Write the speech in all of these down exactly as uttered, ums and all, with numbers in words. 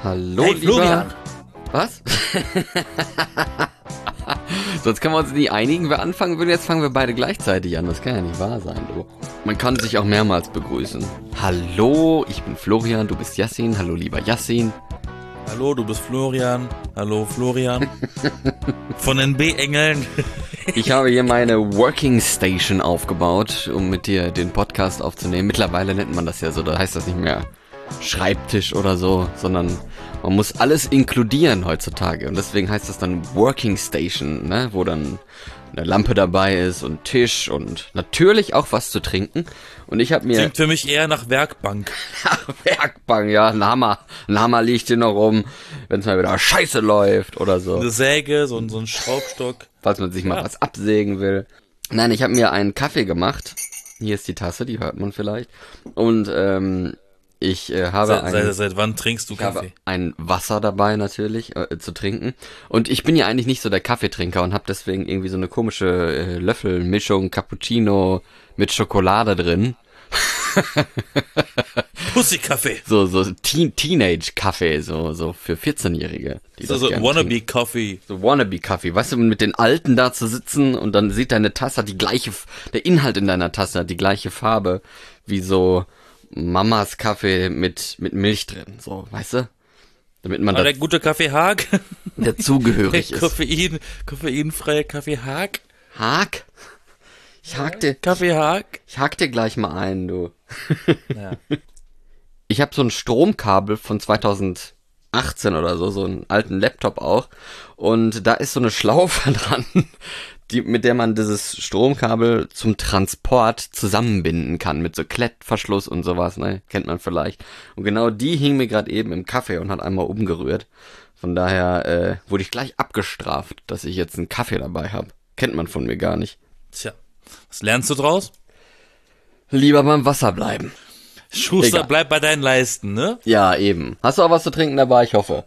Hallo, hey, lieber... Florian. Was? Sonst können wir uns nie einigen, wer anfangen will. Jetzt fangen wir beide gleichzeitig an. Das kann ja nicht wahr sein, du. Man kann sich auch mehrmals begrüßen. Hallo, ich bin Florian, du bist Yassin. Hallo, lieber Yassin. Hallo, du bist Florian. Hallo, Florian. Von den B-Engeln. Ich habe hier meine Working Station aufgebaut, um mit dir den Podcast aufzunehmen. Mittlerweile nennt man das ja so, da heißt das nicht mehr Schreibtisch oder so, sondern man muss alles inkludieren heutzutage. Und deswegen heißt das dann Working Station, ne, wo dann eine Lampe dabei ist und Tisch und natürlich auch was zu trinken. Und ich habe mir... Klingt für mich eher nach Werkbank. Werkbank, ja, ein Hammer. Ein Hammer liegt hier noch rum, wenn es mal wieder scheiße läuft oder so. Eine Säge, so ein, so ein Schraubstock. Falls man sich mal Ja. was absägen will. Nein, ich habe mir einen Kaffee gemacht. Hier ist die Tasse, die hört man vielleicht. Und ähm, ich äh, habe Seit, ein, seit, seit wann trinkst du ich habe Kaffee? ein Wasser dabei natürlich äh, zu trinken. Und ich bin ja eigentlich nicht so der Kaffeetrinker und habe deswegen irgendwie so eine komische äh, Löffelmischung Cappuccino mit Schokolade drin. Pussy-Kaffee. So so Teen Teenage-Kaffee, so so für vierzehnjährige. Die So, das so gerne trinken. Wannabe-Coffee. So Wannabe-Kaffee, weißt du, mit den Alten da zu sitzen und dann sieht deine Tasse hat die gleiche, der Inhalt in deiner Tasse hat die gleiche Farbe wie so Mamas Kaffee mit mit Milch drin, so, weißt du? Damit man Aber da der gute Kaffee Haag. dazugehörig Der ist. Koffein, koffeinfreie Kaffee Haag. Hack? Ich hak dir, Kaffee Haag. ich hak dir gleich mal ein, du. Ja. Ich habe so ein Stromkabel von zweitausendachtzehn oder so, so einen alten Laptop auch. Und da ist so eine Schlaufe dran, die, mit der man dieses Stromkabel zum Transport zusammenbinden kann. Mit so Klettverschluss und sowas, ne? Kennt man vielleicht. Und genau die hing mir gerade eben im Kaffee und hat einmal umgerührt. Von daher äh, wurde ich gleich abgestraft, dass ich jetzt einen Kaffee dabei habe. Kennt man von mir gar nicht. Tja, was lernst du draus? Lieber beim Wasser bleiben. Schuster, Egal. bleib bei deinen Leisten, ne? Ja, eben. Hast du auch was zu trinken dabei? Ich hoffe.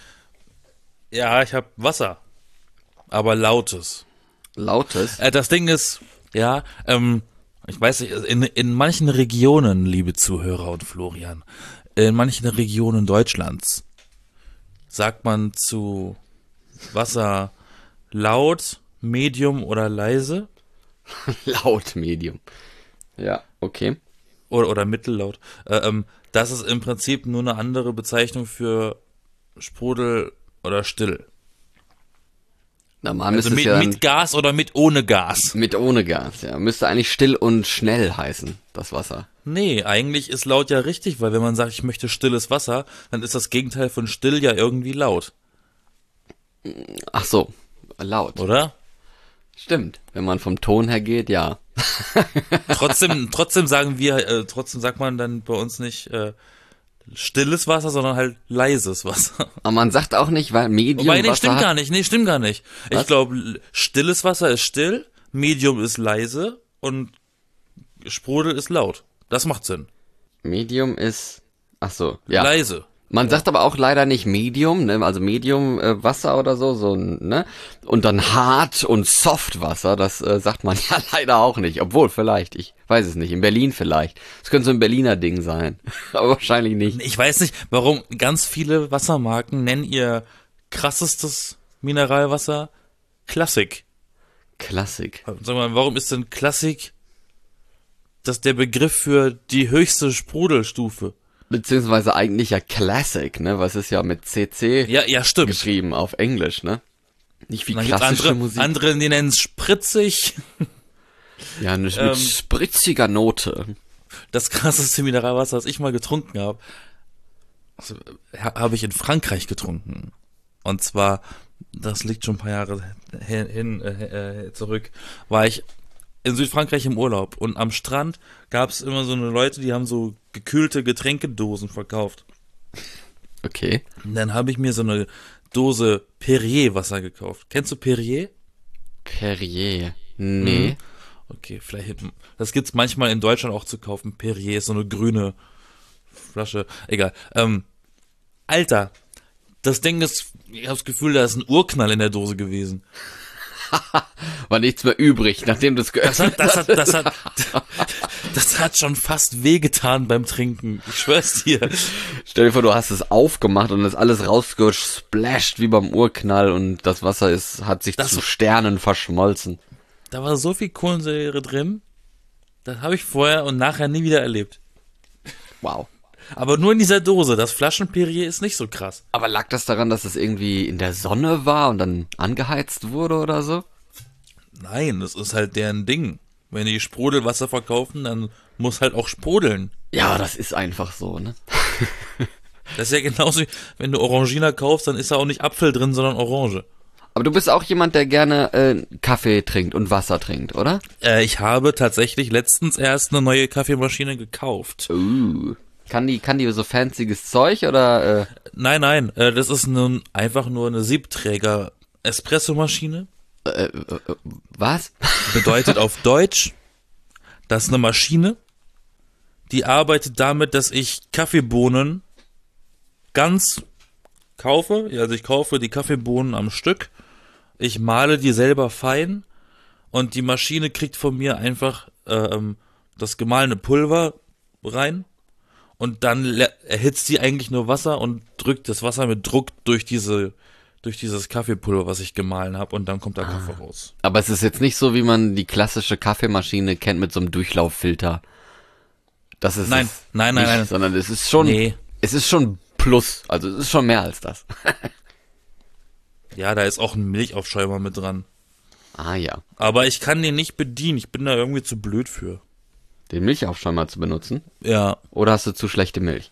Ja, ich hab Wasser. Aber lautes. Lautes. Äh, das Ding ist, ja, ähm, ich weiß nicht, in, in manchen Regionen, liebe Zuhörer und Florian, in manchen Regionen Deutschlands sagt man zu Wasser laut, medium oder leise Laut Medium. Ja, okay. oder, oder mittellaut. Äh, ähm, das ist im Prinzip nur eine andere Bezeichnung für Sprudel oder still. Normal Also müsste mit, es ja mit Gas oder mit ohne Gas. mit ohne Gas, ja. Müsste eigentlich still und schnell heißen, das Wasser. Nee, eigentlich ist laut ja richtig, weil wenn man sagt, ich möchte stilles Wasser, dann ist das Gegenteil von still ja irgendwie laut, Ach so, laut. oder? Stimmt. Wenn man vom Ton her geht, ja. Trotzdem, trotzdem sagen wir, äh, trotzdem sagt man dann bei uns nicht äh, stilles Wasser, sondern halt leises Wasser. Aber man sagt auch nicht, weil Medium Wobei, nee, Wasser stimmt hat, gar nicht, nee, stimmt gar nicht. Was? Ich glaube, stilles Wasser ist still, Medium ist leise und Sprudel ist laut. Das macht Sinn. Medium ist, ach so, ja. Leise. Man sagt aber auch leider nicht Medium, ne? Also Medium äh, Wasser oder so, so, ne? Und dann hart und soft Wasser, das äh, sagt man ja leider auch nicht. Obwohl, vielleicht, ich weiß es nicht. In Berlin vielleicht. Das könnte so ein Berliner Ding sein. Aber wahrscheinlich nicht. Ich weiß nicht, warum ganz viele Wassermarken nennen ihr krassestes Mineralwasser Klassik. Klassik. Sag mal, warum ist denn Klassik das der Begriff für die höchste Sprudelstufe? Beziehungsweise eigentlich ja Classic, ne? Was ist ja mit C C Ja, ja, stimmt. geschrieben auf Englisch, ne? Nicht wie Und dann gibt's klassische andere, Musik. andere, die nennen es spritzig. ja, nicht ähm, mit spritziger Note. Das krasseste Mineralwasser, das ich mal getrunken habe, also, ha- habe ich in Frankreich getrunken. Und zwar, das liegt schon ein paar Jahre hin, hin äh, äh, zurück, war ich in Südfrankreich im Urlaub. Und am Strand gab es immer so eine Leute, die haben so gekühlte Getränkedosen verkauft. Okay. Und dann habe ich mir so eine Dose Perrier-Wasser gekauft. Kennst du Perrier? Perrier. Nee. Okay, vielleicht. Das gibt's manchmal in Deutschland auch zu kaufen. Perrier ist so eine grüne Flasche. Egal. Ähm, Alter, das Ding ist, ich habe das Gefühl, da ist ein Urknall in der Dose gewesen. War nichts mehr übrig, nachdem du es Das geöffnet hat, das hat, das hat, das hat schon fast wehgetan beim Trinken. Ich schwör's dir. Stell dir vor, du hast es aufgemacht und ist alles rausgesplasht wie beim Urknall und das Wasser ist, hat sich Das- zu Sternen verschmolzen. Da war so viel Kohlensäure drin, das habe ich vorher und nachher nie wieder erlebt. Wow. Aber nur in dieser Dose, das Flaschenperrier ist nicht so krass. Aber lag das daran, dass es irgendwie in der Sonne war und dann angeheizt wurde oder so? Nein, das ist halt deren Ding. Wenn die Sprudelwasser verkaufen, dann muss halt auch sprudeln. Ja, das ist einfach so, ne? Das ist ja genauso, wie wenn du Orangina kaufst, dann ist da auch nicht Apfel drin, sondern Orange. Aber du bist auch jemand, der gerne äh, Kaffee trinkt und Wasser trinkt, oder? Äh, ich habe tatsächlich letztens erst eine neue Kaffeemaschine gekauft. Uh. Kann die, kann die so fancyes Zeug oder? Äh? Nein, nein, äh, das ist nun einfach nur eine Siebträger-Espressomaschine. Äh, äh, was? Bedeutet auf Deutsch, das ist eine Maschine, die arbeitet damit, dass ich Kaffeebohnen ganz kaufe. Also ich kaufe die Kaffeebohnen am Stück, ich mahle die selber fein und die Maschine kriegt von mir einfach ähm, das gemahlene Pulver rein und dann le- erhitzt die eigentlich nur Wasser und drückt das Wasser mit Druck durch diese durch dieses Kaffeepulver, was ich gemahlen habe, und dann kommt der Kaffee raus. Aber es ist jetzt nicht so, wie man die klassische Kaffeemaschine kennt mit so einem Durchlauffilter. Das ist Nein, es nein, nein, nicht, nein. sondern es ist schon, Nee. es ist schon Plus, also es ist schon mehr als das. Ja, da ist auch ein Milchaufschäumer mit dran. Ah ja, Aber ich kann den nicht bedienen, ich bin da irgendwie zu blöd für. den Milchaufschäumer zu benutzen? Ja. Oder hast du zu schlechte Milch?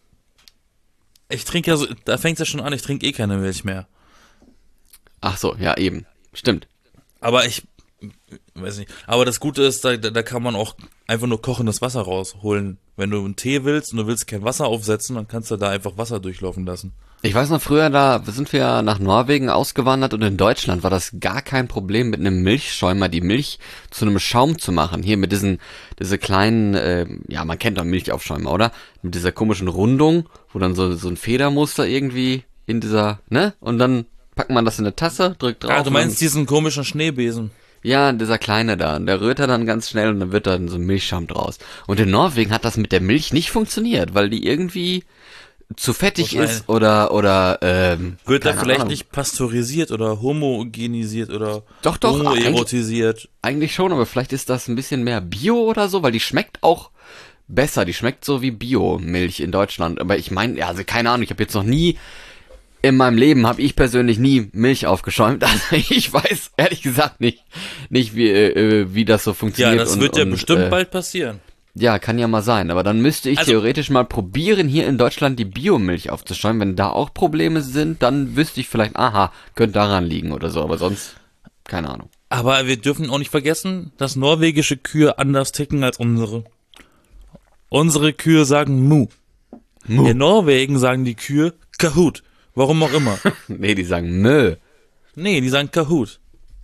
Ich trinke ja so, da fängt's ja schon an, ich trinke eh keine Milch mehr. Ach so, ja eben, stimmt. Aber ich, weiß nicht, aber das Gute ist, da, da kann man auch einfach nur kochendes Wasser rausholen. Wenn du einen Tee willst und du willst kein Wasser aufsetzen, dann kannst du da einfach Wasser durchlaufen lassen. Ich weiß noch, früher da sind wir ja nach Norwegen ausgewandert und in Deutschland war das gar kein Problem, mit einem Milchschäumer die Milch zu einem Schaum zu machen. Hier mit diesen, diese kleinen, äh, ja, man kennt doch Milchaufschäumer, oder? Mit dieser komischen Rundung, wo dann so, so ein Federmuster irgendwie in dieser, ne? Und dann packt man das in eine Tasse, drückt drauf. Ah, du und meinst dann, diesen komischen Schneebesen. ja, dieser kleine da. Und der rührt er dann ganz schnell und dann wird dann so ein Milchschaum draus. Und in Norwegen hat das mit der Milch nicht funktioniert, weil die irgendwie zu fettig Wahrscheinlich. ist oder, oder, ähm, Wird er keine vielleicht Ahnung. nicht pasteurisiert oder homogenisiert oder Doch, doch, homoerotisiert? Eigentlich schon, aber vielleicht ist das ein bisschen mehr Bio oder so, weil die schmeckt auch besser. Die schmeckt so wie Bio-Milch in Deutschland. Aber ich meine, also keine Ahnung, ich habe jetzt noch nie, in meinem Leben habe ich persönlich nie Milch aufgeschäumt. Also ich weiß ehrlich gesagt nicht, nicht wie, äh, wie das so Ja, funktioniert. das und, wird ja und, bestimmt äh, bald passieren. Ja, kann ja mal sein. Aber dann müsste ich Also- theoretisch mal probieren, hier in Deutschland die Biomilch aufzuschäumen. Wenn da auch Probleme sind, dann wüsste ich vielleicht, aha, könnte daran liegen oder so. Aber sonst, keine Ahnung. Aber wir dürfen auch nicht vergessen, dass norwegische Kühe anders ticken als unsere. Unsere Kühe sagen Mu. Mu. In Norwegen sagen die Kühe Kahoot. Warum auch immer. Nee, die sagen Mö. Nee, die sagen Kahoot.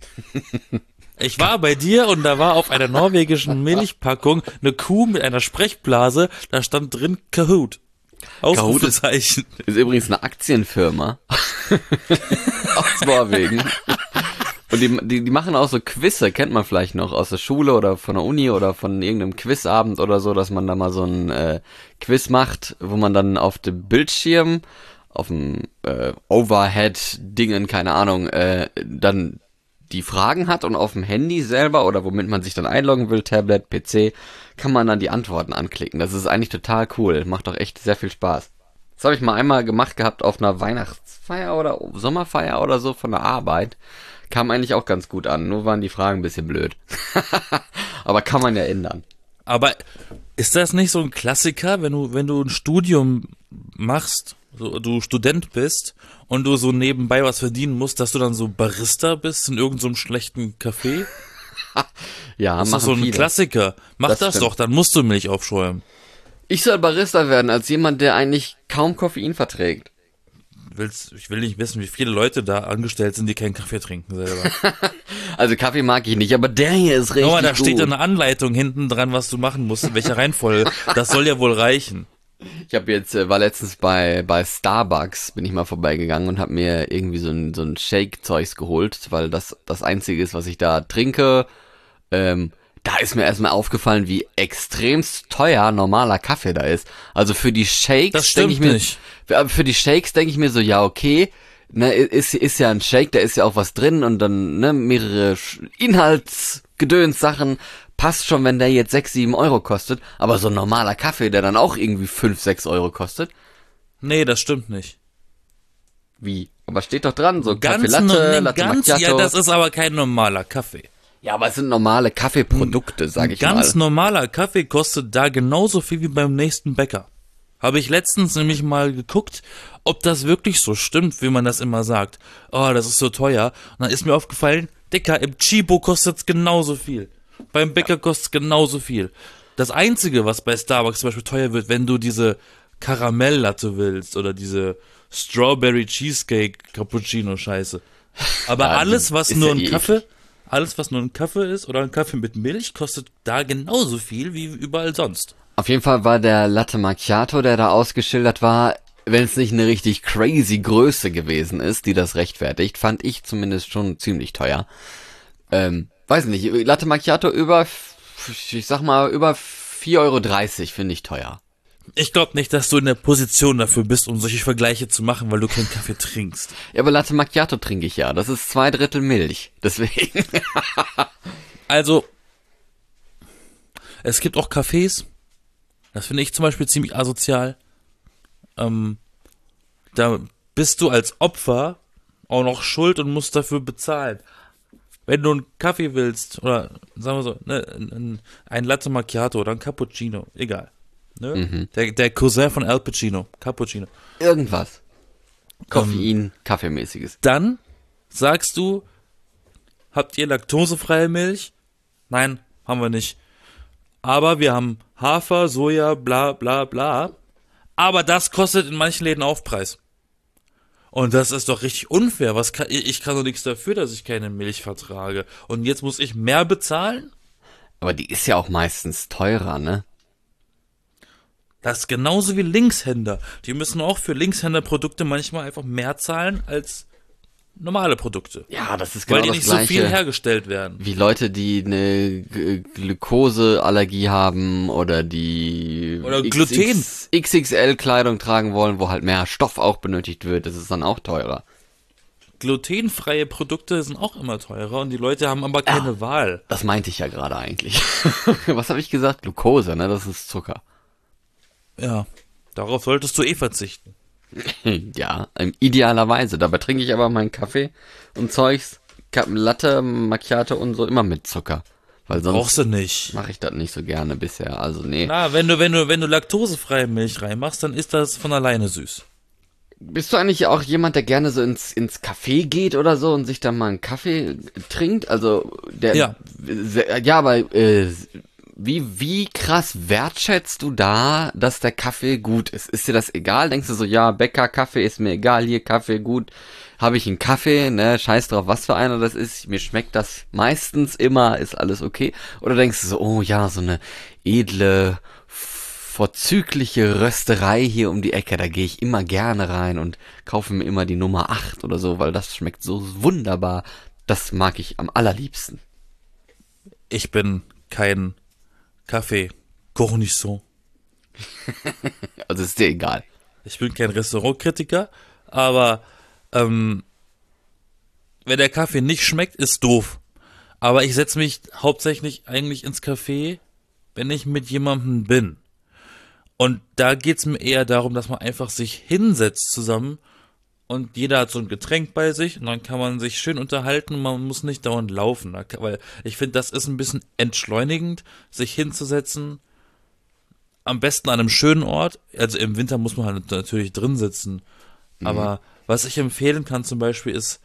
Ich war bei dir und da war auf einer norwegischen Milchpackung eine Kuh mit einer Sprechblase, da stand drin Kahoot. Ausrufezeichen. Ist übrigens eine Aktienfirma aus Norwegen. Und die, die, die machen auch so Quizze, kennt man vielleicht noch aus der Schule oder von der Uni oder von irgendeinem Quizabend oder so, dass man da mal so ein äh, Quiz macht, wo man dann auf dem Bildschirm, auf dem äh, Overhead-Dingen, keine Ahnung, äh, dann die Fragen hat und auf dem Handy selber oder womit man sich dann einloggen will, Tablet, P C, kann man dann die Antworten anklicken. Das ist eigentlich total cool, macht doch echt sehr viel Spaß. Das habe ich mal einmal gemacht gehabt auf einer Weihnachtsfeier oder Sommerfeier oder so von der Arbeit. Kam eigentlich auch ganz gut an, nur waren die Fragen ein bisschen blöd. Aber kann man ja ändern. Aber ist das nicht so ein Klassiker, wenn du, wenn du ein Studium machst, so, du Student bist und du so nebenbei was verdienen musst, dass du dann so Barista bist in irgendeinem so schlechten Café? Ja, Das ist doch machen so ein viele. Klassiker. Mach Das das, stimmt. doch, dann musst du Milch aufschäumen. Ich soll Barista werden als jemand, der eigentlich kaum Koffein verträgt. Willst, ich will nicht wissen, wie viele Leute da angestellt sind, die keinen Kaffee trinken selber. Also Kaffee mag ich nicht, aber der hier ist richtig Guck mal, da gut. steht eine Anleitung hinten dran, was du machen musst, in welcher Reihenfolge. Das soll ja wohl reichen. Ich habe jetzt äh, war letztens bei bei Starbucks, bin ich mal vorbeigegangen und habe mir irgendwie so ein so ein Shake-Zeugs geholt, weil das das einzige ist, was ich da trinke. Ähm, da ist mir erstmal aufgefallen, wie extremst teuer normaler Kaffee da ist. Also für die Shakes Das denke stimmt ich mir, nicht. für, für die Shakes denke ich mir so, ja okay, ne, ist ist ja ein Shake, da ist ja auch was drin und dann ne mehrere Sch- Inhaltsgedöns-Sachen, passt schon, wenn der jetzt sechs, sieben Euro kostet. Aber so ein normaler Kaffee, der dann auch irgendwie fünf, sechs Euro kostet, Nee, das stimmt nicht. wie? Aber steht doch dran, so Kaffee Ganz, Latte, no- nee, Latte ganz, Macchiato. ja, das ist aber kein normaler Kaffee. Ja, aber es sind normale Kaffeeprodukte, sag ich Ganz mal. normaler Kaffee kostet da genauso viel wie beim nächsten Bäcker. Habe ich letztens nämlich mal geguckt, ob das wirklich so stimmt, wie man das immer sagt. Oh, das ist so teuer. Und dann ist mir aufgefallen, Dicker, im Chibo kostet es genauso viel. Beim Bäcker kostet es genauso viel. Das Einzige, was bei Starbucks zum Beispiel teuer wird, wenn du diese Karamelllatte willst oder diese Strawberry Cheesecake Cappuccino Scheiße. Aber Ja, alles, was ist nur ja ein eh Kaffee, alles, was nur ein Kaffee ist oder ein Kaffee mit Milch, kostet da genauso viel wie überall sonst. Auf jeden Fall war der Latte Macchiato, der da ausgeschildert war, wenn es nicht eine richtig crazy Größe gewesen ist, die das rechtfertigt, fand ich zumindest schon ziemlich teuer. Ähm, weiß nicht, Latte Macchiato über, ich sag mal, über vier Euro dreißig finde ich teuer. Ich glaube nicht, dass du in der Position dafür bist, um solche Vergleiche zu machen, weil du keinen Kaffee trinkst. Ja, aber Latte Macchiato trinke ich ja, das ist zwei Drittel Milch, deswegen. Also, es gibt auch Cafés, das finde ich zum Beispiel ziemlich asozial. Ähm, da bist du als Opfer auch noch schuld und musst dafür bezahlen. Wenn du einen Kaffee willst, oder sagen wir so, ne, ein, ein Latte Macchiato oder ein Cappuccino, egal. Ne? Mhm. Der, der Cousin von Al Pacino, Cappuccino. Irgendwas. Koffein, Kaffeemäßiges. Dann sagst du, habt ihr laktosefreie Milch? Nein, haben wir nicht. Aber wir haben Hafer, Soja, bla bla bla. Aber das kostet in manchen Läden Aufpreis. Und das ist doch richtig unfair. Was kann, ich kann doch nichts dafür, dass ich keine Milch vertrage. Und jetzt muss ich mehr bezahlen? Aber die ist ja auch meistens teurer, ne? Das ist genauso wie Linkshänder. Die müssen auch für Linkshänder-Produkte manchmal einfach mehr zahlen als normale Produkte. Ja, das ist genau Weil die das nicht Gleiche. so viel hergestellt werden. Wie Leute, die eine G- Glukoseallergie haben oder die Oder Gluten. X X L-Kleidung tragen wollen, wo halt mehr Stoff auch benötigt wird, das ist dann auch teurer. Glutenfreie Produkte sind auch immer teurer und die Leute haben aber keine Ja. Wahl. Das meinte ich ja gerade eigentlich. Was habe ich gesagt? Glukose, ne? Das ist Zucker. Ja, darauf solltest du eh verzichten. Ja, ähm, idealerweise. Dabei trinke ich aber meinen Kaffee und Zeugs, Ka- Latte, Macchiato und so immer mit Zucker. Weil sonst Brauchst du nicht. mache ich das nicht so gerne bisher. Also nee. Na, wenn du, wenn du, wenn du laktosefreie Milch reinmachst, dann ist das von alleine süß. Bist du eigentlich auch jemand, der gerne so ins, ins Café geht oder so und sich dann mal einen Kaffee trinkt? Also, der, Ja. se- ja, aber, äh, wie, wie krass wertschätzt du da, dass der Kaffee gut ist? Ist dir das egal? Denkst du so, ja, Bäcker, Kaffee ist mir egal, hier Kaffee gut, habe ich einen Kaffee, ne, scheiß drauf, was für einer das ist, mir schmeckt das meistens immer, ist alles okay? Oder denkst du so, oh ja, so eine edle, vorzügliche Rösterei hier um die Ecke, da gehe ich immer gerne rein und kaufe mir immer die Nummer acht oder so, weil das schmeckt so wunderbar, das mag ich am allerliebsten. Ich bin kein Kaffee-Cornichon. Also ist dir egal. Ich bin kein Restaurantkritiker, aber ähm, wenn der Kaffee nicht schmeckt, ist doof. Aber ich setze mich hauptsächlich eigentlich ins Café, wenn ich mit jemandem bin. Und da geht's mir eher darum, dass man einfach sich hinsetzt zusammen und jeder hat so ein Getränk bei sich und dann kann man sich schön unterhalten und man muss nicht dauernd laufen. Da kann- Weil ich finde, das ist ein bisschen entschleunigend, sich hinzusetzen. Am besten an einem schönen Ort. Also im Winter muss man halt natürlich drin sitzen. Aber was ich empfehlen kann zum Beispiel ist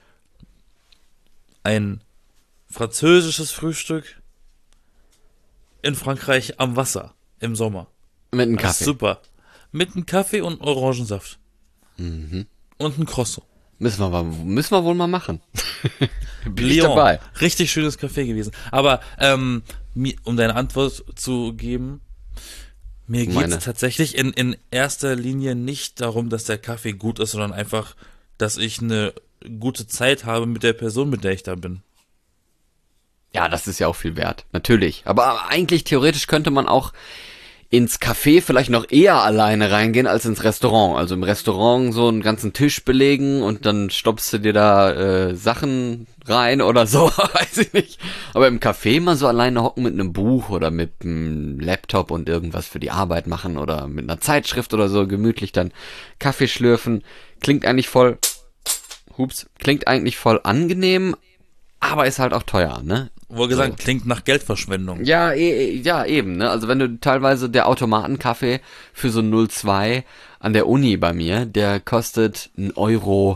ein französisches Frühstück in Frankreich am Wasser im Sommer. Mit einem Das ist Kaffee. super. Mit einem Kaffee und Orangensaft. Und ein Croissant. Müssen wir, mal- müssen wir wohl mal machen. Bin ich Lyon. dabei. Richtig schönes Café gewesen. Aber ähm, mi- um deine Antwort zu geben, mir geht Meine. es tatsächlich in, in erster Linie nicht darum, dass der Kaffee gut ist, sondern einfach, dass ich eine gute Zeit habe mit der Person, mit der ich da bin. Ja, das ist ja auch viel wert. Natürlich. Aber eigentlich theoretisch könnte man auch ins Café vielleicht noch eher alleine reingehen als ins Restaurant. Also im Restaurant so einen ganzen Tisch belegen und dann stopfst du dir da äh, Sachen rein oder so, weiß ich nicht. Aber im Café mal so alleine hocken mit einem Buch oder mit einem Laptop und irgendwas für die Arbeit machen oder mit einer Zeitschrift oder so gemütlich dann Kaffee schlürfen. Klingt eigentlich voll, hups, klingt eigentlich voll angenehm, aber ist halt auch teuer, ne? Wohl gesagt, so. Klingt nach Geldverschwendung. Ja, e ja, eben, ne? Also wenn du teilweise der Automatenkaffee für so null Komma zwei an der Uni bei mir, der kostet ein Euro,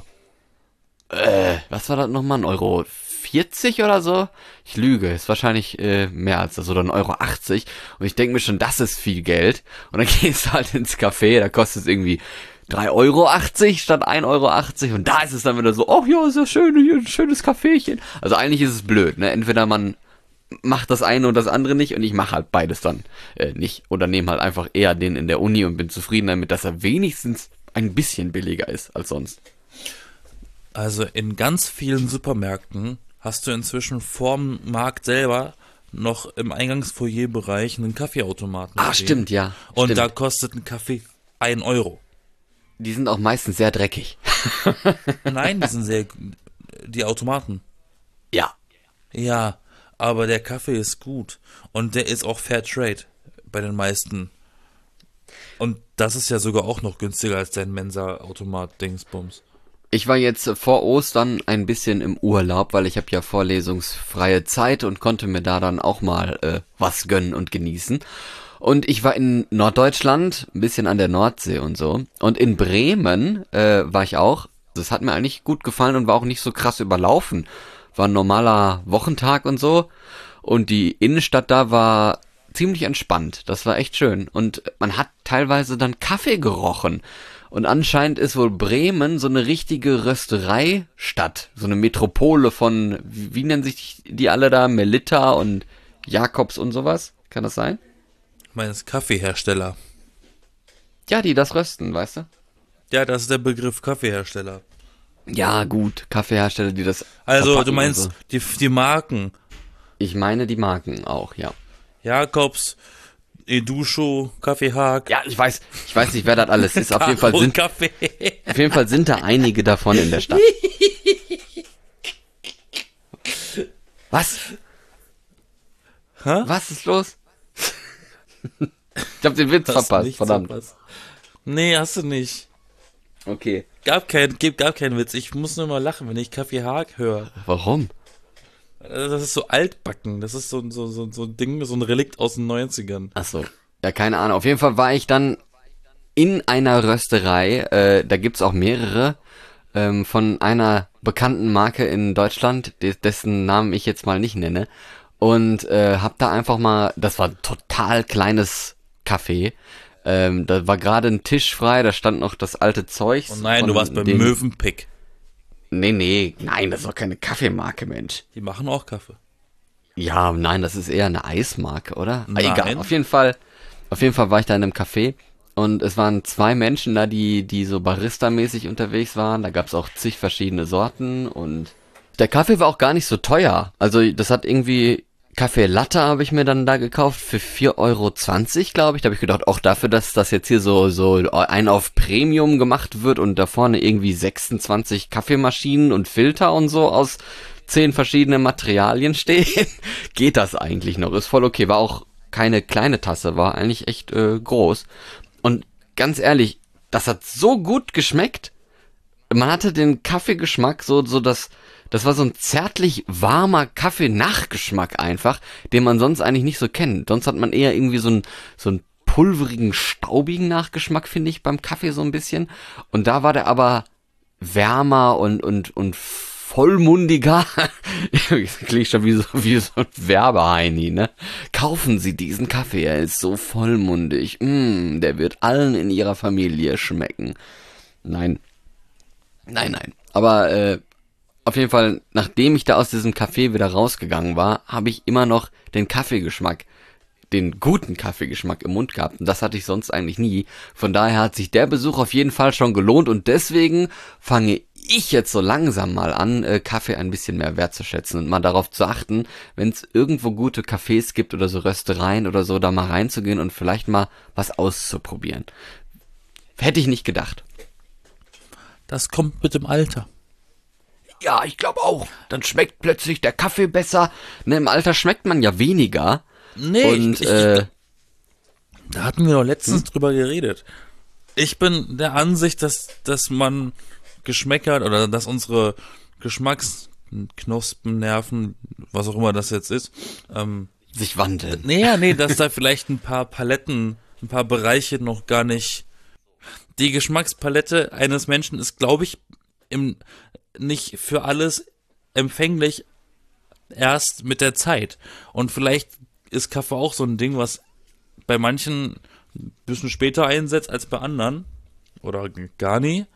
äh, was war das nochmal? Ein Euro vierzig oder so? Ich lüge, ist wahrscheinlich äh, mehr als das, oder ein Euro achtzig. Und ich denke mir schon, das ist viel Geld. Und dann gehst du halt ins Café, da kostet es irgendwie drei Euro achtzig statt ein Euro achtzig und da ist es dann wieder so, oh ja, ist ja schön, hier ein schönes Kaffeechen. Also eigentlich ist es blöd, ne? Entweder man macht das eine und das andere nicht und ich mache halt beides dann äh, nicht. Oder nehme halt einfach eher den in der Uni und bin zufrieden damit, dass er wenigstens ein bisschen billiger ist als sonst. Also in ganz vielen Supermärkten hast du inzwischen vorm Markt selber noch im Eingangsfoyerbereich einen Kaffeeautomaten. Ah, stehen. Stimmt, ja. Und stimmt. da kostet ein Kaffee ein Euro. Die sind auch meistens sehr dreckig. Nein, die sind sehr, die Automaten. Ja. Ja, aber der Kaffee ist gut. Und der ist auch Fair Trade bei den meisten. Und das ist ja sogar auch noch günstiger als dein Mensa-Automat-Dingsbums. Ich war jetzt vor Ostern ein bisschen im Urlaub, weil ich habe ja vorlesungsfreie Zeit und konnte mir da dann auch mal äh, was gönnen und genießen. Und ich war in Norddeutschland, ein bisschen an der Nordsee und so. Und in Bremen äh, war ich auch. Das hat mir eigentlich gut gefallen und war auch nicht so krass überlaufen. War ein normaler Wochentag und so. Und die Innenstadt da war ziemlich entspannt. Das war echt schön. Und man hat teilweise dann Kaffee gerochen. Und anscheinend ist wohl Bremen so eine richtige Röstereistadt. So eine Metropole von, wie, wie nennen sich die alle da? Melitta und Jakobs und sowas? Kann das sein? Meines Kaffeehersteller. Ja, die das rösten, weißt du? Ja, das ist der Begriff Kaffeehersteller. Ja, gut, Kaffeehersteller, die das Also, du meinst so. die, die Marken? Ich meine die Marken auch, ja. Jakobs, Edusho, Kaffeehag. Ja, ich weiß, ich weiß nicht, wer das alles ist. Auf jeden Fall sind, Kaffee. auf jeden Fall sind da einige davon in der Stadt. Was? Hä? Was ist los? Ich hab den Witz Hast verpasst, verdammt. Verpasst. Nee, hast du nicht. Okay. Gab kein, gibt gar keinen Witz. Ich muss nur mal lachen, wenn ich Kaffeehag höre. Warum? Das ist so altbacken. Das ist so, so, so, so ein Ding, so ein Relikt aus den neunzigern. Ach so. Ja, keine Ahnung. Auf jeden Fall war ich dann in einer Rösterei. Äh, da gibt's auch mehrere. Ähm, von einer bekannten Marke in Deutschland, dessen Namen ich jetzt mal nicht nenne. Und äh, hab da einfach mal, das war ein total kleines Café. Ähm, da war gerade ein Tisch frei, da stand noch das alte Zeug. Oh nein, du warst beim dem... Mövenpick. Nee, nee, nein, das ist doch keine Kaffeemarke, Mensch. Die machen auch Kaffee. Ja, nein, das ist eher eine Eismarke, oder? Nein. Ah, egal, auf jeden Fall, auf jeden Fall war ich da in einem Café und es waren zwei Menschen da, die, die so Barista-mäßig unterwegs waren. Da gab's auch zig verschiedene Sorten und der Kaffee war auch gar nicht so teuer. Also das hat irgendwie, Kaffee Latte habe ich mir dann da gekauft für vier Euro zwanzig, glaube ich. Da habe ich gedacht, auch dafür, dass das jetzt hier so so ein auf Premium gemacht wird und da vorne irgendwie sechsundzwanzig Kaffeemaschinen und Filter und so aus zehn verschiedenen Materialien stehen, geht das eigentlich noch. Ist voll okay. War auch keine kleine Tasse, war eigentlich echt äh, groß. Und ganz ehrlich, das hat so gut geschmeckt. Man hatte den Kaffeegeschmack, so so das Das war so ein zärtlich warmer Kaffee-Nachgeschmack einfach, den man sonst eigentlich nicht so kennt. Sonst hat man eher irgendwie so einen, so einen pulverigen, staubigen Nachgeschmack, finde ich, beim Kaffee so ein bisschen. Und da war der aber wärmer und, und, und vollmundiger. Das klingt schon wie so, wie so ein Werbeheini, ne? Kaufen Sie diesen Kaffee, er ist so vollmundig. Mm, der wird allen in Ihrer Familie schmecken. Nein. Nein, nein. Aber, äh, auf jeden Fall, nachdem ich da aus diesem Café wieder rausgegangen war, habe ich immer noch den Kaffeegeschmack, den guten Kaffeegeschmack im Mund gehabt. Und das hatte ich sonst eigentlich nie. Von daher hat sich der Besuch auf jeden Fall schon gelohnt und deswegen fange ich jetzt so langsam mal an, äh, Kaffee ein bisschen mehr wertzuschätzen und mal darauf zu achten, wenn es irgendwo gute Cafés gibt oder so Röstereien oder so, da mal reinzugehen und vielleicht mal was auszuprobieren. Hätte ich nicht gedacht. Das kommt mit dem Alter. Ja, ich glaube auch. Dann schmeckt plötzlich der Kaffee besser. Ne, im Alter schmeckt man ja weniger. Nee, und, ich, ich, äh, da hatten wir doch letztens hm? drüber geredet. Ich bin der Ansicht, dass, dass man Geschmäcker oder dass unsere Geschmacksknospen, Nerven, was auch immer das jetzt ist, ähm, sich wandeln. Nee, nee, dass da vielleicht ein paar Paletten, ein paar Bereiche noch gar nicht. Die Geschmackspalette eines Menschen ist, glaube ich, im, nicht für alles empfänglich erst mit der Zeit. Und vielleicht ist Kaffee auch so ein Ding, was bei manchen ein bisschen später einsetzt als bei anderen. Oder gar nie.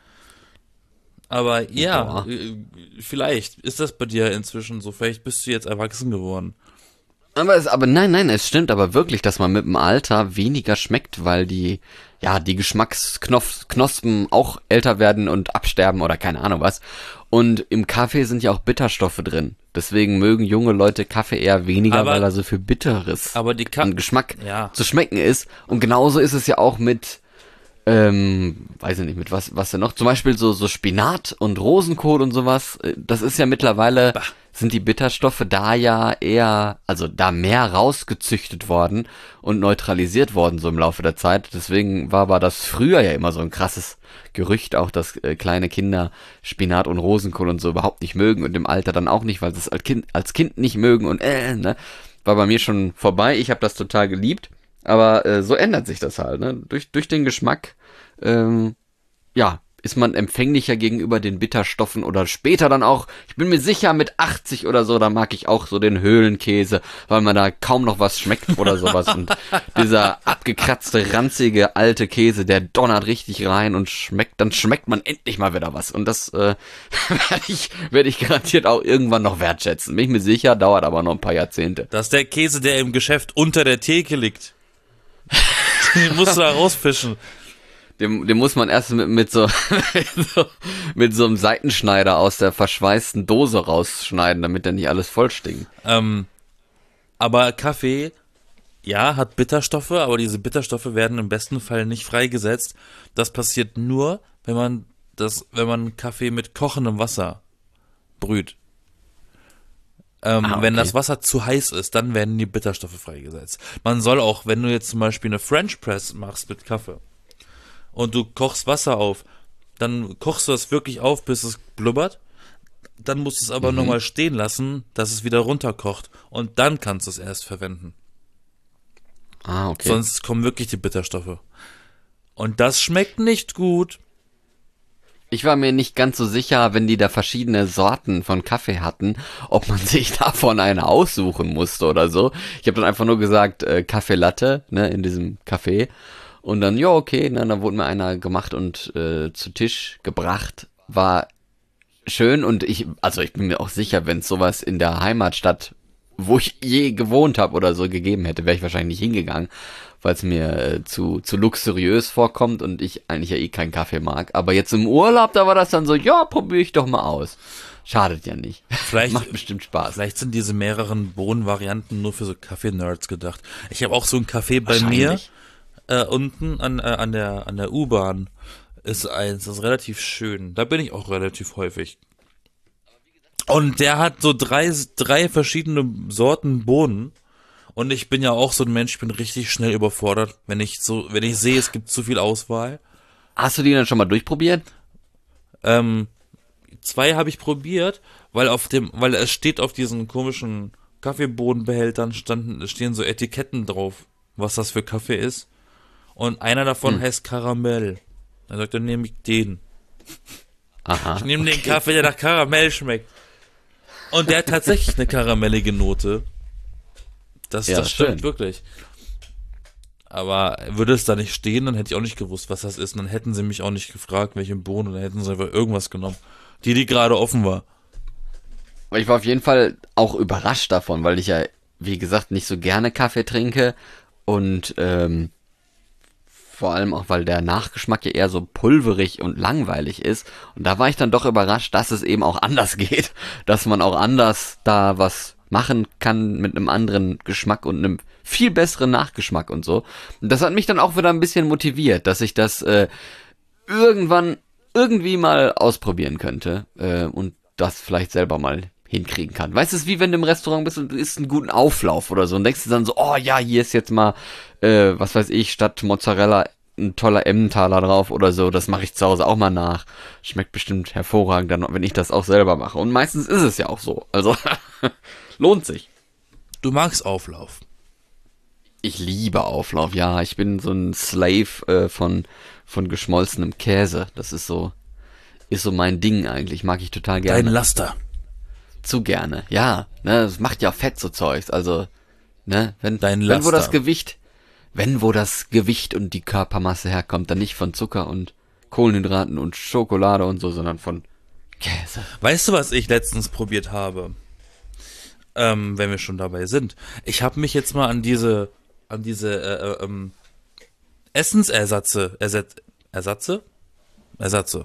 Aber ja, Boah. vielleicht ist das bei dir inzwischen so. Vielleicht bist du jetzt erwachsen geworden. Aber, es, aber nein, nein, es stimmt aber wirklich, dass man mit dem Alter weniger schmeckt, weil die, ja, die Geschmacksknospen auch älter werden und absterben oder keine Ahnung was. Und im Kaffee sind ja auch Bitterstoffe drin. Deswegen mögen junge Leute Kaffee eher weniger, aber, weil er so viel Bitteres aber die Ka- an Geschmack ja. zu schmecken ist. Und genauso ist es ja auch mit, ähm, weiß ich nicht, mit was, was denn noch? Zum Beispiel so, so Spinat und Rosenkohl und sowas. Das ist ja mittlerweile, bah. sind die Bitterstoffe da ja eher, also da mehr rausgezüchtet worden und neutralisiert worden so im Laufe der Zeit. Deswegen war aber das früher ja immer so ein krasses Gerücht, auch dass äh, kleine Kinder Spinat und Rosenkohl und so überhaupt nicht mögen und im Alter dann auch nicht, weil sie es als Kind, als Kind nicht mögen und äh, ne, war bei mir schon vorbei. Ich habe das total geliebt, aber äh, so ändert sich das halt, ne? Durch durch den Geschmack, ähm, ja, ist man empfänglicher gegenüber den Bitterstoffen oder später dann auch, ich bin mir sicher, mit achtzig oder so, da mag ich auch so den Höhlenkäse, weil man da kaum noch was schmeckt oder sowas und dieser abgekratzte, ranzige, alte Käse, der donnert richtig rein und schmeckt, dann schmeckt man endlich mal wieder was und das äh, werde ich, werd ich garantiert auch irgendwann noch wertschätzen. Bin ich mir sicher, dauert aber noch ein paar Jahrzehnte. Das ist der Käse, der im Geschäft unter der Theke liegt. Den musst du da rausfischen. Den, den muss man erst mit, mit so, mit so einem Seitenschneider aus der verschweißten Dose rausschneiden, damit der nicht alles voll stinkt. Ähm, aber Kaffee, ja, hat Bitterstoffe, aber diese Bitterstoffe werden im besten Fall nicht freigesetzt. Das passiert nur, wenn man das, wenn man Kaffee mit kochendem Wasser brüht. Ähm, ah, okay. Wenn das Wasser zu heiß ist, dann werden die Bitterstoffe freigesetzt. Man soll auch, wenn du jetzt zum Beispiel eine French Press machst mit Kaffee, und du kochst Wasser auf, dann kochst du das wirklich auf, bis es blubbert. Dann musst du es aber mhm. nochmal stehen lassen, dass es wieder runterkocht. Und dann kannst du es erst verwenden. Ah, okay. Sonst kommen wirklich die Bitterstoffe. Und das schmeckt nicht gut. Ich war mir nicht ganz so sicher, wenn die da verschiedene Sorten von Kaffee hatten, ob man sich davon eine aussuchen musste oder so. Ich habe dann einfach nur gesagt, äh, Kaffee Latte, ne, in diesem Café. Und dann, ja, okay, ne, dann wurde mir einer gemacht und äh, zu Tisch gebracht. War schön und ich, also ich bin mir auch sicher, wenn es sowas in der Heimatstadt, wo ich je gewohnt habe oder so gegeben hätte, wäre ich wahrscheinlich nicht hingegangen, weil es mir äh, zu zu luxuriös vorkommt und ich eigentlich ja eh keinen Kaffee mag. Aber jetzt im Urlaub, da war das dann so, ja, probiere ich doch mal aus. Schadet ja nicht. Vielleicht, Macht bestimmt Spaß. Vielleicht sind diese mehreren Bohnenvarianten nur für so Kaffee-Nerds gedacht. Ich habe auch so ein Café bei mir. Äh, unten an, äh, an der an der U-Bahn ist eins, das ist relativ schön. Da bin ich auch relativ häufig. Und der hat so drei drei verschiedene Sorten Bohnen. Und ich bin ja auch so ein Mensch, ich bin richtig schnell überfordert, wenn ich so, wenn ich sehe, es gibt zu viel Auswahl. Hast du die dann schon mal durchprobiert? Ähm, zwei habe ich probiert, weil auf dem, weil es steht auf diesen komischen Kaffeebohnenbehältern standen, stehen so Etiketten drauf, was das für Kaffee ist. Und einer davon hm. heißt Karamell. Dann sagt er, nehme ich den. Aha. Ich nehme okay. den Kaffee, der nach Karamell schmeckt. Und der hat tatsächlich eine karamellige Note. Das, ja, das stimmt schön. wirklich. Aber würde es da nicht stehen, dann hätte ich auch nicht gewusst, was das ist. Und dann hätten sie mich auch nicht gefragt, welche Bohnen, und dann hätten sie einfach irgendwas genommen. Die, die gerade offen war. Aber ich war auf jeden Fall auch überrascht davon, weil ich ja, wie gesagt, nicht so gerne Kaffee trinke. Und ähm, Vor allem auch, weil der Nachgeschmack ja eher so pulverig und langweilig ist. Und da war ich dann doch überrascht, dass es eben auch anders geht. Dass man auch anders da was machen kann mit einem anderen Geschmack und einem viel besseren Nachgeschmack und so. Und das hat mich dann auch wieder ein bisschen motiviert, dass ich das äh, irgendwann irgendwie mal ausprobieren könnte äh, und das vielleicht selber mal hinkriegen kann. Weißt du, es ist wie wenn du im Restaurant bist und du isst einen guten Auflauf oder so und denkst du dann so, oh ja, hier ist jetzt mal, äh, was weiß ich, statt Mozzarella ein toller Emmentaler drauf oder so, das mache ich zu Hause auch mal nach. Schmeckt bestimmt hervorragend, dann, wenn ich das auch selber mache. Und meistens ist es ja auch so. Also, lohnt sich. Du magst Auflauf. Ich liebe Auflauf, ja. Ich bin so ein Slave äh, von, von geschmolzenem Käse. Das ist so, ist so mein Ding eigentlich. Mag ich total gerne. Dein Laster. Zu gerne, ja. Ne, das macht ja Fett so Zeugs. Also, ne, wenn, Dein wenn wo Laster. das Gewicht, wenn wo das Gewicht und die Körpermasse herkommt, dann nicht von Zucker und Kohlenhydraten und Schokolade und so, sondern von Käse. Weißt du, was ich letztens probiert habe? Ähm, wenn wir schon dabei sind. Ich habe mich jetzt mal an diese, an diese äh, äh, ähm, Essensersatze, Ersatz, Ersatze? Ersatze.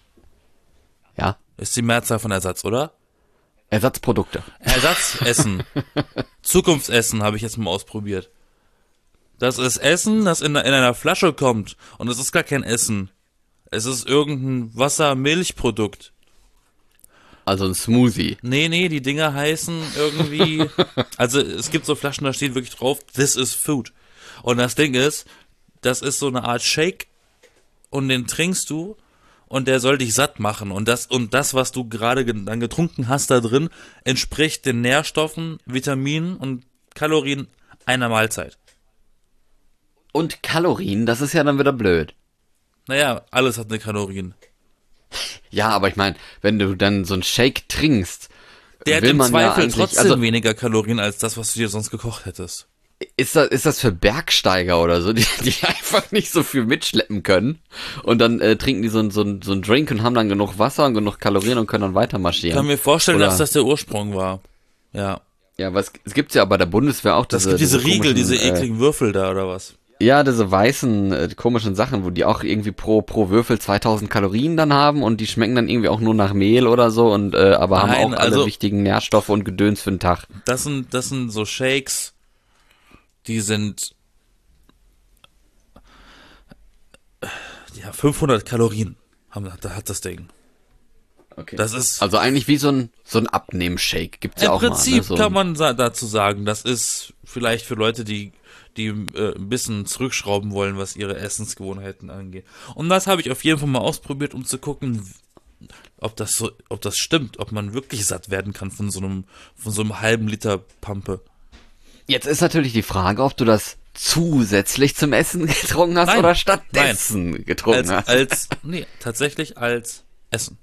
Ja, Ist die Mehrzahl von Ersatz, oder? Ersatzprodukte. Ersatzessen. Zukunftsessen habe ich jetzt mal ausprobiert. Das ist Essen, das in, in einer Flasche kommt. Und es ist gar kein Essen. Es ist irgendein Wasser-Milchprodukt. Also ein Smoothie. Nee, nee, die Dinger heißen irgendwie... Also es gibt so Flaschen, da steht wirklich drauf, this is food. Und das Ding ist, das ist so eine Art Shake und den trinkst du und der soll dich satt machen. Und das, und das, was du gerade ge- dann getrunken hast da drin, entspricht den Nährstoffen, Vitaminen und Kalorien einer Mahlzeit. Und Kalorien, das ist ja dann wieder blöd. Naja, alles hat eine Kalorien. Ja, aber ich meine, wenn du dann so einen Shake trinkst, Der hat will im man ja Zweifel eigentlich, trotzdem also weniger Kalorien als das, was du dir sonst gekocht hättest. ist das, ist das für Bergsteiger oder so, die, die einfach nicht so viel mitschleppen können und dann äh, trinken die so ein so ein so ein Drink und haben dann genug Wasser und genug Kalorien und können dann weiter Ich marschieren. kann mir vorstellen, Oder- dass das der Ursprung war. Ja. Ja, was es gibt's ja bei der Bundeswehr auch Das diese gibt diese, diese Riegel, komischen, diese ekligen Würfel da, oder was? Äh, ja, diese weißen äh, komischen Sachen, wo die auch irgendwie pro pro Würfel zweitausend Kalorien dann haben und die schmecken dann irgendwie auch nur nach Mehl oder so und äh, aber Nein, haben auch alle also- wichtigen Nährstoffe und Gedöns für den Tag. Das sind, das sind so Shakes, die sind ja fünfhundert Kalorien haben, da hat das Ding. Okay. Das ist Also eigentlich wie so ein so ein Abnehm-Shake gibt's ja im auch mal. Prinzip Ne? So kann ein- man sa- dazu sagen, das ist vielleicht für Leute, die die äh, ein bisschen zurückschrauben wollen, was ihre Essensgewohnheiten angeht. Und das habe ich auf jeden Fall mal ausprobiert, um zu gucken, ob das so, ob das stimmt, ob man wirklich satt werden kann von so einem von so einem halben Liter Pampe. Jetzt ist natürlich die Frage, ob du das zusätzlich zum Essen getrunken hast Nein, oder stattdessen getrunken Als hast. als nee, tatsächlich als Essen.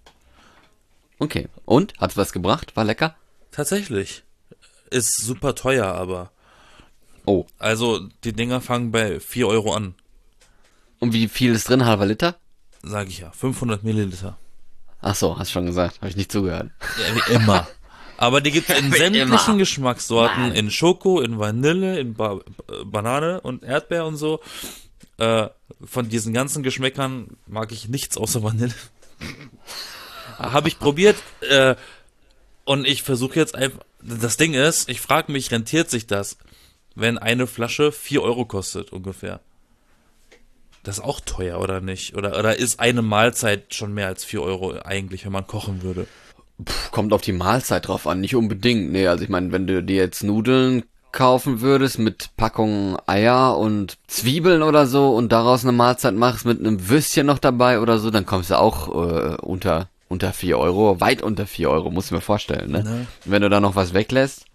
Okay. Und? Hat's was gebracht? War lecker? Tatsächlich. Ist super teuer, aber. Oh. Also, die Dinger fangen bei vier Euro an, Und wie viel ist drin? Halber Liter? sage ich ja. fünfhundert Milliliter. Ach so, hast schon gesagt. Habe ich nicht zugehört. Ja, wie immer. Aber die gibt's in Wie sämtlichen immer. Geschmackssorten. Mann. In Schoko, in Vanille, in ba äh, Banane und Erdbeer und so. Äh, von diesen ganzen Geschmäckern mag ich nichts außer Vanille. Habe ich probiert. Äh, und ich versuche jetzt einfach. Das Ding ist, ich frage mich, rentiert sich das, wenn eine Flasche vier Euro kostet ungefähr? Das ist auch teuer, oder nicht? Oder, oder ist eine Mahlzeit schon mehr als vier Euro eigentlich, wenn man kochen würde? Puh, kommt auf die Mahlzeit drauf an. Nicht unbedingt. Nee, also ich meine, wenn du dir jetzt Nudeln kaufen würdest mit Packungen Eier und Zwiebeln oder so und daraus eine Mahlzeit machst mit einem Würstchen noch dabei oder so, dann kommst du auch äh, unter unter vier Euro, weit unter vier Euro, musst du mir vorstellen, ne? Ne? Wenn du da noch was weglässt,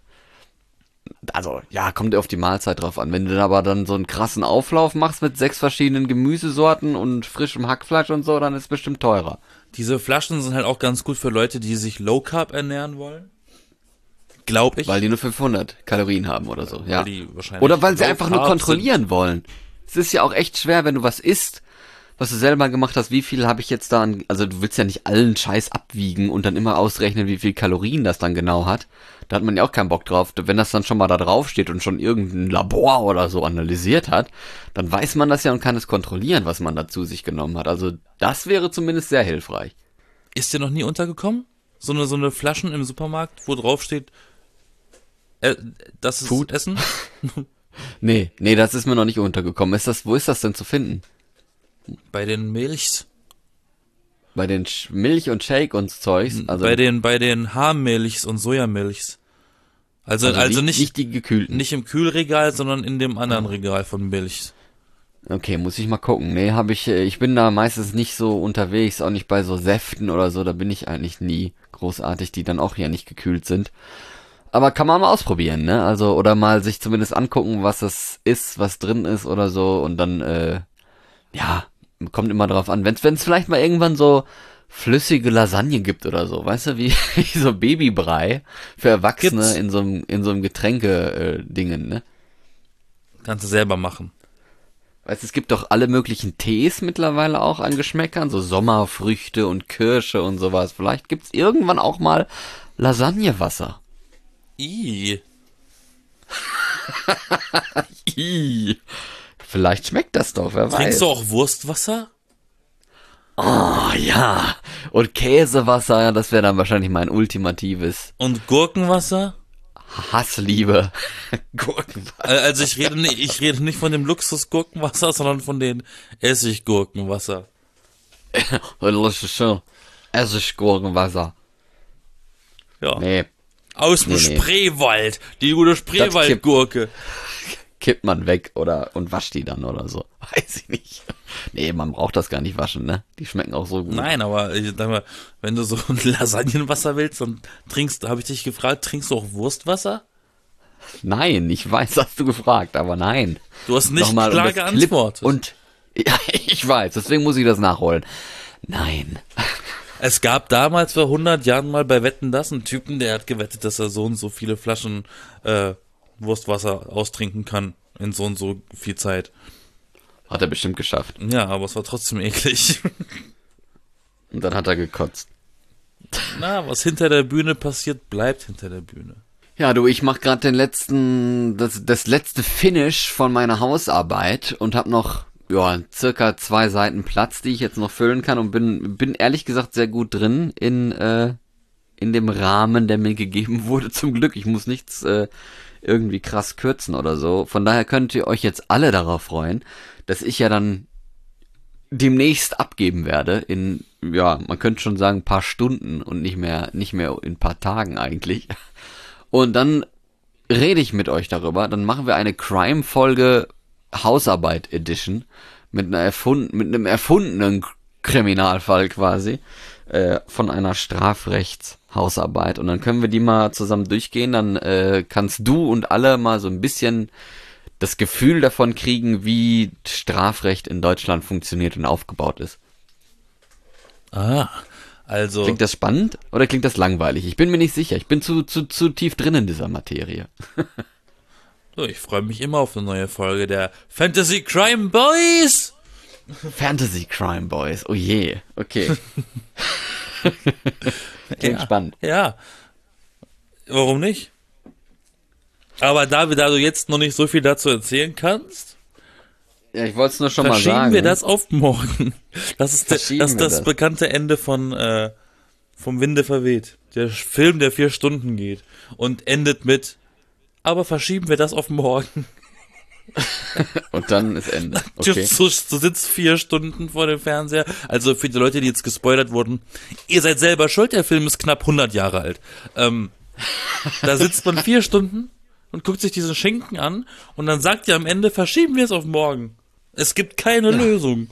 also ja, kommt auf die Mahlzeit drauf an. Wenn du dann aber dann so einen krassen Auflauf machst mit sechs verschiedenen Gemüsesorten und frischem Hackfleisch und so, dann ist es bestimmt teurer. Diese Flaschen sind halt auch ganz gut für Leute, die sich Low Carb ernähren wollen. Glaub ich. Weil die nur fünfhundert Kalorien haben oder so, ja. Weil die wahrscheinlich Oder weil sie Low einfach nur Carb kontrollieren wollen. Es ist ja auch echt schwer, wenn du was isst, was du selber gemacht hast, wie viel habe ich jetzt da an, also du willst ja nicht allen Scheiß abwiegen und dann immer ausrechnen, wie viel Kalorien das dann genau hat. Da hat man ja auch keinen Bock drauf. Wenn das dann schon mal da drauf steht und schon irgendein Labor oder so analysiert hat, dann weiß man das ja und kann es kontrollieren, was man da zu sich genommen hat. Also das wäre zumindest sehr hilfreich. Ist dir noch nie untergekommen? So eine, so eine Flaschen im Supermarkt, wo drauf steht, äh, das ist Food? Essen? Nee, nee, das ist mir noch nicht untergekommen. Ist das, wo ist das denn zu finden? Bei den Milchs. Bei den Sch- Milch und Shake und Zeugs? Also, bei den, bei den Haarmilchs und Sojamilchs. Also, also, also nicht, nicht, nicht die gekühlten. nicht im Kühlregal, sondern in dem anderen Regal von Milch. Okay, muss ich mal gucken. Nee, habe ich, äh, ich bin da meistens nicht so unterwegs, auch nicht bei so Säften oder so, da bin ich eigentlich nie großartig, die dann auch hier nicht gekühlt sind. Aber kann man mal ausprobieren, ne? Also, oder mal sich zumindest angucken, was das ist, was drin ist oder so und dann, äh, ja, kommt immer drauf an. Wenn es vielleicht mal irgendwann so flüssige Lasagne gibt oder so, weißt du, wie, wie so Babybrei für Erwachsene Gibt's. in so einem in so einem Getränke-Dingen, ne? Kannst du selber machen. Weißt du, es gibt doch alle möglichen Tees mittlerweile auch an Geschmäckern, so Sommerfrüchte und Kirsche und sowas. Vielleicht gibt's irgendwann auch mal Lasagnewasser. Ih. Ih. Vielleicht schmeckt das doch, wer weiß. Trinkst du auch Wurstwasser? Oh ja. Und Käsewasser, ja, das wäre dann wahrscheinlich mein ultimatives Und Gurkenwasser? Hassliebe. Gurkenwasser. Äh, Also ich rede nicht, ich rede nicht von dem Luxus-Gurkenwasser, sondern von den Essiggurkenwasser. Das ist schön. Essiggurkenwasser. Ja. Nee, Aus dem Nee, nee. Spreewald. Die gute Spreewaldgurke. kippt man weg oder und wascht die dann oder so. Weiß ich nicht. Nee, man braucht das gar nicht waschen, ne? Die schmecken auch so gut. Nein, aber ich sag mal, wenn du so ein Lasagnenwasser willst, dann trinkst, habe ich dich gefragt, trinkst du auch Wurstwasser? Nein, ich weiß, hast du gefragt, aber nein. Du hast nicht Nochmal, um klar das Clip geantwortet. Und ja, ich weiß, deswegen muss ich das nachholen. Nein. Es gab damals vor hundert Jahren mal bei Wetten, das einen Typen, der hat gewettet, dass er so und so viele Flaschen äh, Wurstwasser austrinken kann in so und so viel Zeit. Hat er bestimmt geschafft. Ja, aber es war trotzdem eklig. Und dann hat er gekotzt. Na, was hinter der Bühne passiert, bleibt hinter der Bühne. Ja, du, ich mach gerade den letzten, das, das letzte Finish von meiner Hausarbeit und hab noch, ja, circa zwei Seiten Platz, die ich jetzt noch füllen kann und bin, bin ehrlich gesagt sehr gut drin in, äh, in dem Rahmen, der mir gegeben wurde. Zum Glück, ich muss nichts, äh, irgendwie krass kürzen oder so. Von daher könnt ihr euch jetzt alle darauf freuen, dass ich ja dann demnächst abgeben werde in, ja, man könnte schon sagen, ein paar Stunden und nicht mehr, nicht mehr in ein paar Tagen eigentlich. Und dann rede ich mit euch darüber, dann machen wir eine Crime-Folge Hausarbeit Edition mit einer erfunden, mit einem erfundenen Kriminalfall quasi äh, von einer Strafrechtshausarbeit und dann können wir die mal zusammen durchgehen, dann äh, kannst du und alle mal so ein bisschen das Gefühl davon kriegen, wie Strafrecht in Deutschland funktioniert und aufgebaut ist. Ah, also... Klingt das spannend oder klingt das langweilig? Ich bin mir nicht sicher. Ich bin zu, zu, zu tief drin in dieser Materie. So, ich freue mich immer auf eine neue Folge der Fantasy Crime Boys. Fantasy Crime Boys. Oh je. Okay. Klingt Ja. spannend. Ja. Warum nicht? Aber da, wir- da du jetzt noch nicht so viel dazu erzählen kannst, Ja, ich wollte es nur schon mal verschieben sagen. wir das auf morgen. Das ist, der, Verschieben das, ist wir das das. bekannte Ende von äh, Vom Winde verweht. Der Film, der vier Stunden geht und endet mit, aber verschieben wir das auf morgen. Und dann ist Ende. Okay. Du, du sitzt vier Stunden vor dem Fernseher. Also für die Leute, die jetzt gespoilert wurden, ihr seid selber schuld, der Film ist knapp hundert Jahre alt. Ähm, da sitzt man vier Stunden und guckt sich diesen Schinken an und dann sagt ihr am Ende, verschieben wir es auf morgen. Es gibt keine Ja. Lösung.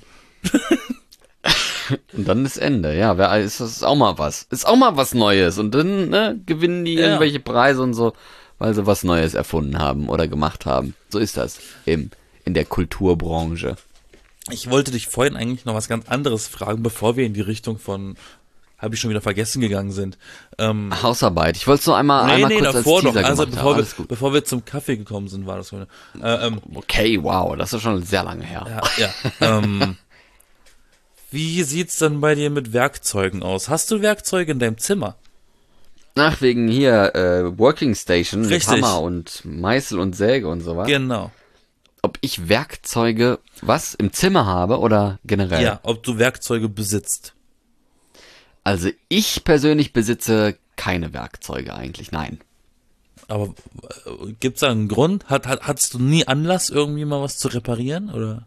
Und dann ist Ende. Ja, wer ist das ist auch mal was. Ist auch mal was Neues. Und dann ne, gewinnen die Ja. irgendwelche Preise und so, weil sie was Neues erfunden haben oder gemacht haben. So ist das im, in der Kulturbranche. Ich wollte dich vorhin eigentlich noch was ganz anderes fragen, bevor wir in die Richtung von, habe ich schon wieder vergessen gegangen sind. Ähm, Hausarbeit. Ich wollte es nur einmal, nee, einmal nee, kurz davor als noch. Teaser Also gemacht haben. bevor wir, Alles gut. bevor wir zum Kaffee gekommen sind, war das so eine. Äh, ähm, Okay, wow, das ist schon sehr lange her. Ja, ja. ähm, Wie sieht's denn bei dir mit Werkzeugen aus? Hast du Werkzeuge in deinem Zimmer? Ach, wegen hier äh, Working Station mit Richtig. Hammer und Meißel und Säge und sowas. Genau. Ob ich Werkzeuge, was, im Zimmer habe oder generell? Ja, ob du Werkzeuge besitzt. Also ich persönlich besitze keine Werkzeuge eigentlich, nein. Aber äh, gibt's da einen Grund? Hat, hat, hattest du nie Anlass, irgendwie mal was zu reparieren, oder?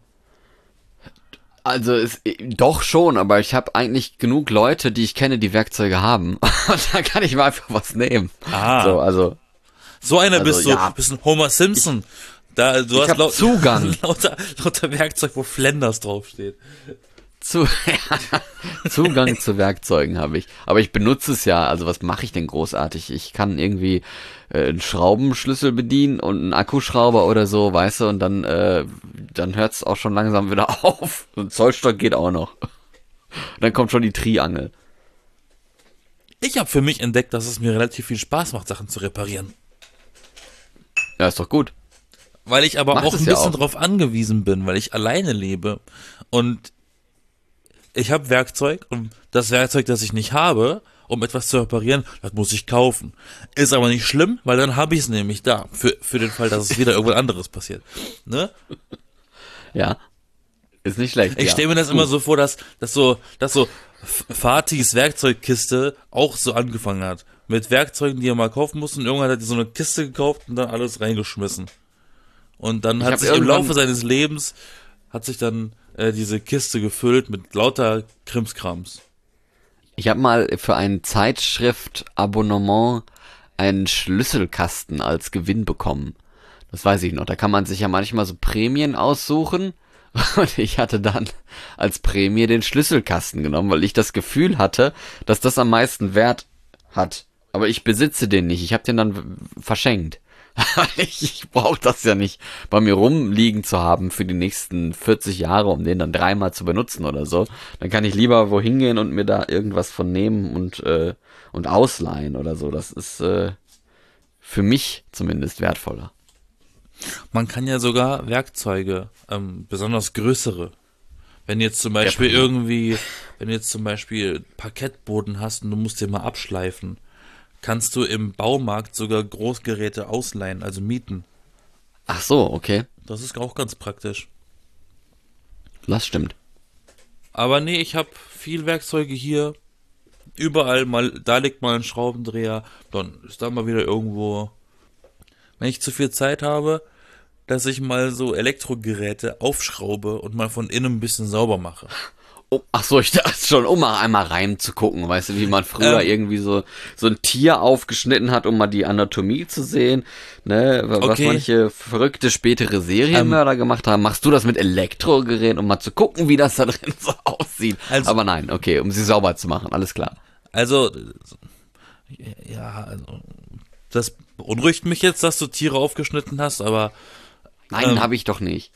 Also es, doch schon, aber ich habe eigentlich genug Leute, die ich kenne, die Werkzeuge haben. Und da kann ich mal einfach was nehmen. Ah. So, also So einer Also, bist du, ja. bist ein Homer Simpson. Da, du ich hast hab laut, Zugang. lauter, lauter Werkzeug, wo Flanders draufsteht. zu, Zugang zu Werkzeugen habe ich. Aber ich benutze es ja, also was mache ich denn großartig? Ich kann irgendwie äh, einen Schraubenschlüssel bedienen und einen Akkuschrauber oder so, weißt du, und dann, äh, dann hört es auch schon langsam wieder auf. Und Zollstock geht auch noch. Und dann kommt schon die Triangel. Ich habe für mich entdeckt, dass es mir relativ viel Spaß macht, Sachen zu reparieren. Ja, ist doch gut. Weil ich aber Macht auch es ein ja bisschen auch. drauf angewiesen bin, weil ich alleine lebe. Und ich habe Werkzeug und das Werkzeug, das ich nicht habe, um etwas zu reparieren, das muss ich kaufen. Ist aber nicht schlimm, weil dann habe ich es nämlich da. Für, für den Fall, dass es wieder irgendwas anderes passiert. Ne? Ja. Ist nicht schlecht. Ich ja. stelle mir das immer so vor, dass, dass so, dass so F- Fatis Werkzeugkiste auch so angefangen hat. Mit Werkzeugen, die er mal kaufen musste, und irgendwann hat er so eine Kiste gekauft und dann alles reingeschmissen. Und dann Ich hat hab sich im irgendwann- Laufe seines Lebens, hat sich dann äh, diese Kiste gefüllt mit lauter Krimskrams. Ich habe mal für ein Zeitschrift-Abonnement einen Schlüsselkasten als Gewinn bekommen. Das weiß ich noch. Da kann man sich ja manchmal so Prämien aussuchen. Und ich hatte dann als Prämie den Schlüsselkasten genommen, weil ich das Gefühl hatte, dass das am meisten Wert hat. Aber ich besitze den nicht. Ich habe den dann w- verschenkt. ich ich brauche das ja nicht bei mir rumliegen zu haben für die nächsten vierzig Jahre, um den dann dreimal zu benutzen oder so. Dann kann ich lieber wohin gehen und mir da irgendwas von nehmen und äh, und ausleihen oder so. Das ist äh, für mich zumindest wertvoller. Man kann ja sogar Werkzeuge, ähm, besonders größere, wenn du jetzt zum Beispiel Ja. irgendwie, wenn du jetzt zum Beispiel Parkettboden hast und du musst den mal abschleifen, kannst du im Baumarkt sogar Großgeräte ausleihen, also mieten. Ach so, okay. Das ist auch ganz praktisch. Das stimmt. Aber nee, ich habe viel Werkzeuge hier. Überall mal, da liegt mal ein Schraubendreher, dann ist da mal wieder irgendwo. Wenn ich zu viel Zeit habe, dass ich mal so Elektrogeräte aufschraube und mal von innen ein bisschen sauber mache. Oh, ach so, ich dachte schon, um mal einmal reinzugucken, weißt du, wie man früher Ähm. irgendwie so so ein Tier aufgeschnitten hat, um mal die Anatomie zu sehen, ne, was Okay. manche verrückte spätere Serienmörder gemacht haben. Machst du das mit Elektrogeräten, um mal zu gucken, wie das da drin so aussieht? Also- Aber nein, okay, um sie sauber zu machen, alles klar. Also, ja, also, das beunruhigt mich jetzt, dass du Tiere aufgeschnitten hast, aber Nein, Ähm. habe ich doch nicht.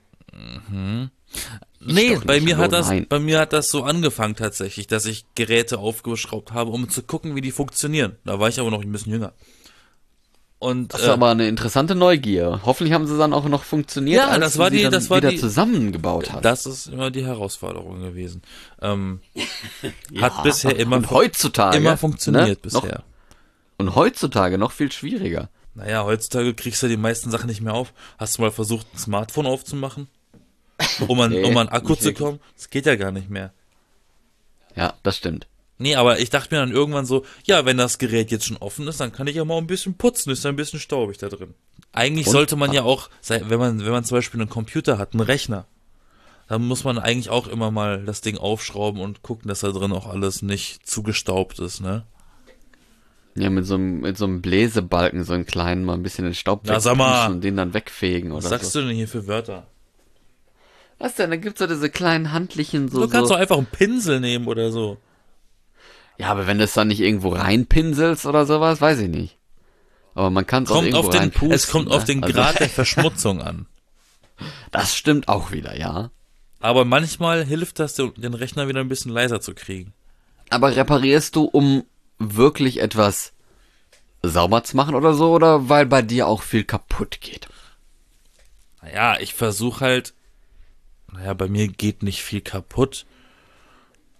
nee, doch bei nicht, mir hallo, hat das, nein. bei mir hat das so angefangen tatsächlich, dass ich Geräte aufgeschraubt habe, um zu gucken, wie die funktionieren. Da war ich aber noch ein bisschen jünger. Und Das ist äh, aber eine interessante Neugier. Hoffentlich haben sie dann auch noch funktioniert, Ja, als das du war sie die- dann das war wieder die- zusammengebaut hast. das ist immer die Herausforderung gewesen. Ähm, Ja. hat bisher immer, Und heutzutage immer funktioniert ne, noch, bisher. Und heutzutage noch viel schwieriger. Naja, heutzutage kriegst du die meisten Sachen nicht mehr auf. Hast du mal versucht, ein Smartphone aufzumachen? Um an, Nee, um an Akku nicht zu wirklich. kommen? Das geht ja gar nicht mehr. Ja, das stimmt. Nee, aber ich dachte mir dann irgendwann so, ja, wenn das Gerät jetzt schon offen ist, dann kann ich ja mal ein bisschen putzen, ist ja ein bisschen staubig da drin. Eigentlich Und? sollte man ja auch, sei- wenn man, wenn man zum Beispiel einen Computer hat, einen Rechner, dann muss man eigentlich auch immer mal das Ding aufschrauben und gucken, dass da drin auch alles nicht zugestaubt ist, ne? Ja, mit so einem, mit so einem Bläsebalken, so einen kleinen, mal ein bisschen den Staub Na, sag mal. wegpusten und den dann wegfegen Was oder sagst so. du denn hier für Wörter? Was denn? Da gibt's so diese kleinen handlichen so. Du kannst so. doch einfach einen Pinsel nehmen oder so. Ja, aber wenn du es dann nicht irgendwo reinpinselst oder sowas, weiß ich nicht. Aber man kann es auch Kommt irgendwo auf den, reinpusten. es kommt auf ne? den Also, Grad der Verschmutzung an. Das stimmt auch wieder, ja. Aber manchmal hilft das, den Rechner wieder ein bisschen leiser zu kriegen. Aber reparierst du, um wirklich etwas sauber zu machen oder so, oder weil bei dir auch viel kaputt geht? Naja, ich versuche halt, naja, bei mir geht nicht viel kaputt,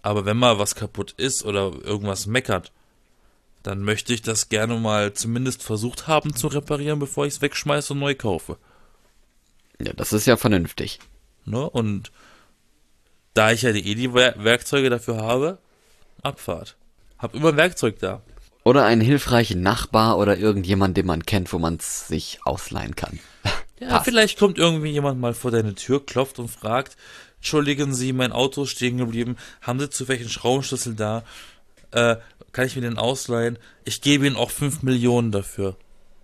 Aber wenn mal was kaputt ist oder irgendwas meckert, dann möchte ich das gerne mal zumindest versucht haben zu reparieren, bevor ich es wegschmeiße und neu kaufe. Ja, das ist ja vernünftig. Ne? Und da ich ja die, eh die Wer- Werkzeuge dafür habe, Abfahrt. Hab immer ein Werkzeug da. Oder einen hilfreichen Nachbar oder irgendjemand, den man kennt, wo man es sich ausleihen kann. Ja, Passt. vielleicht kommt irgendwie jemand mal vor deine Tür, klopft und fragt, entschuldigen Sie, mein Auto ist stehen geblieben, haben Sie zufällig einen Schraubenschlüssel da? Äh, kann ich mir den ausleihen? Ich gebe Ihnen auch fünf Millionen dafür.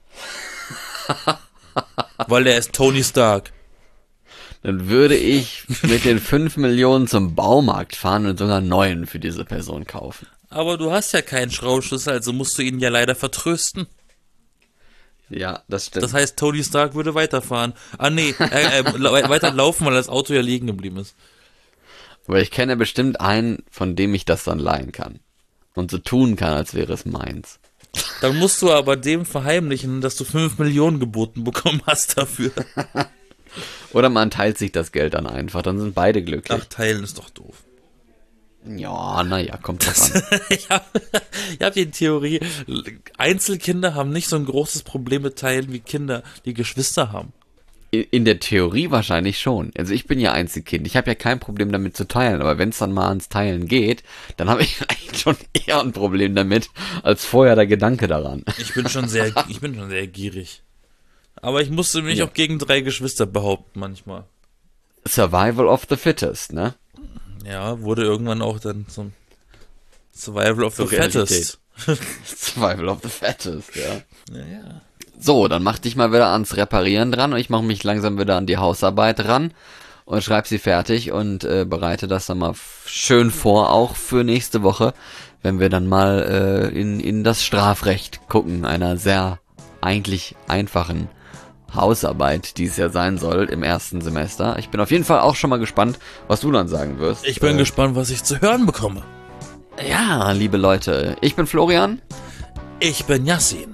Weil er ist Tony Stark. Dann würde ich mit den fünf Millionen zum Baumarkt fahren und sogar einen neuen für diese Person kaufen. Aber du hast ja keinen Schraubenschlüssel, also musst du ihn ja leider vertrösten. Ja, das stimmt. Das heißt, Tony Stark würde weiterfahren. Ah nee, äh, äh, la- weiterlaufen, weil das Auto ja liegen geblieben ist. Aber ich kenne bestimmt einen, von dem ich das dann leihen kann. Und so tun kann, als wäre es meins. Dann musst du aber dem verheimlichen, dass du fünf Millionen geboten bekommen hast dafür. Oder man teilt sich das Geld dann einfach, dann sind beide glücklich. Ach, teilen ist doch doof. Ja, naja, kommt drauf an. Ich habe ich hab die Theorie, Einzelkinder haben nicht so ein großes Problem mit Teilen wie Kinder, die Geschwister haben. In, in der Theorie wahrscheinlich schon. Also ich bin ja Einzelkind, ich habe ja kein Problem damit zu teilen, aber wenn es dann mal ans Teilen geht, dann habe ich eigentlich schon eher ein Problem damit, als vorher der Gedanke daran. Ich bin schon sehr, ich bin schon sehr gierig. Aber ich musste mich Ja. auch gegen drei Geschwister behaupten manchmal. Survival of the fittest, ne? Ja, wurde irgendwann auch dann zum Survival of the Zur Realität. Fattest. Survival of the fattest, ja. Ja, ja. So, dann mach dich mal wieder ans Reparieren dran und ich mache mich langsam wieder an die Hausarbeit ran und schreib sie fertig und äh, bereite das dann mal f- schön vor, auch für nächste Woche, wenn wir dann mal äh, in, in das Strafrecht gucken, einer sehr eigentlich einfachen Hausarbeit, die es ja sein soll im ersten Semester. Ich bin auf jeden Fall auch schon mal gespannt, was du dann sagen wirst. Ich bin äh, gespannt, was ich zu hören bekomme. Ja, liebe Leute, ich bin Florian. Ich bin Yassin.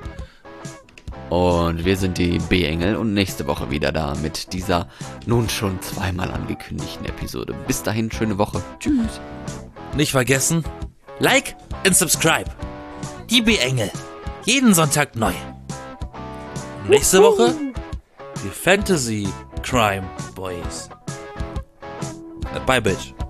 Und wir sind die B-Engel und nächste Woche wieder da mit dieser nun schon zweimal angekündigten Episode. Bis dahin, schöne Woche. Tschüss. Nicht vergessen, Like und Subscribe. Die B-Engel. Jeden Sonntag neu. Nächste Woche die Fantasy Crime Boys. Bye, Bitch.